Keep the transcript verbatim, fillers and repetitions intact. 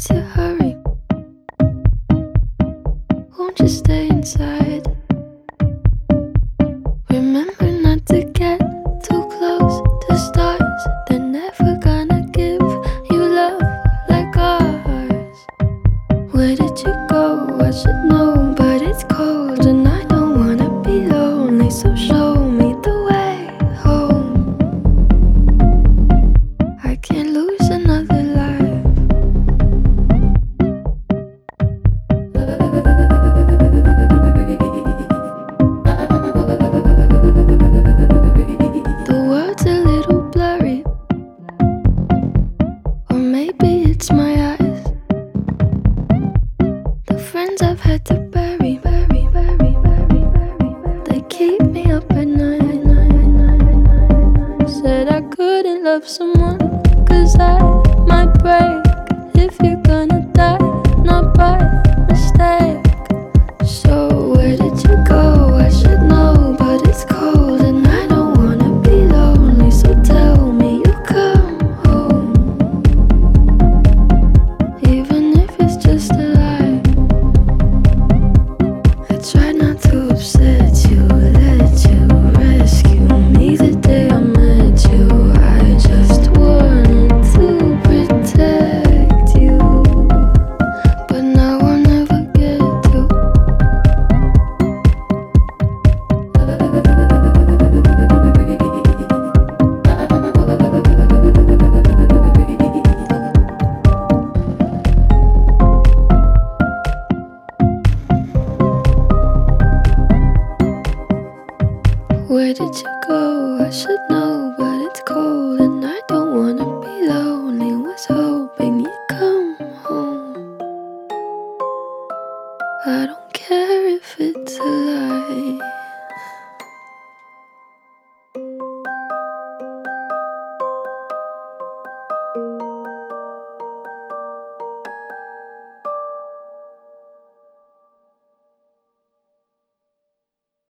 what's your hurry? Won't you stay inside? Remember not to get too close to stars. They're never gonna give you love like ours. Where did you go? I should know, but it's cold and I don't wanna be lonely. So show me the way home. I can't lose another life. The world's a little blurry, or maybe it's my eyes. The friends I've had to bury, bury, bury, bury, bury, they keep me up at night. Said I couldn't love someone, cause I might break. If you're gonna die, not by mistake. So where did you go? I should know, but it's cold and I don't wanna be lonely. So tell me you come home, even if it's just a lie. I tried not to upset you, let you rescue me the day I met you. I just wanted to protect you, but now I'll never get to. Where did you go? I should know, but it's cold and I don't wanna be lonely. Was hoping you'd come home. I don't care if it's a lie.